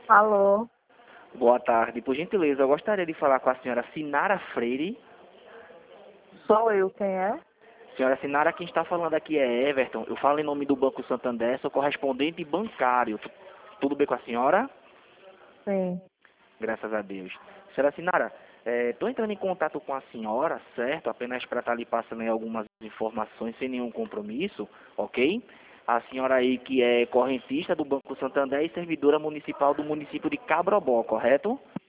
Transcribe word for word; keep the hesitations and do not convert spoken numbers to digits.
Alô, Boa tarde. Por gentileza, eu gostaria de falar com a senhora Sinara Freire. sou eu, quem é? Senhora Sinara, quem está falando aqui é Everton. Eu falo em nome do Banco Santander, sou correspondente bancário. Tu- Tudo bem com a senhora? Sim. Graças a Deus. Senhora Sinara, estou entrando em contato com a senhora, certo? Apenas para estar lhe passando aí algumas informações sem nenhum compromisso, ok? A senhora aí que é correntista do Banco Santander e servidora municipal do município de Cabrobó, correto?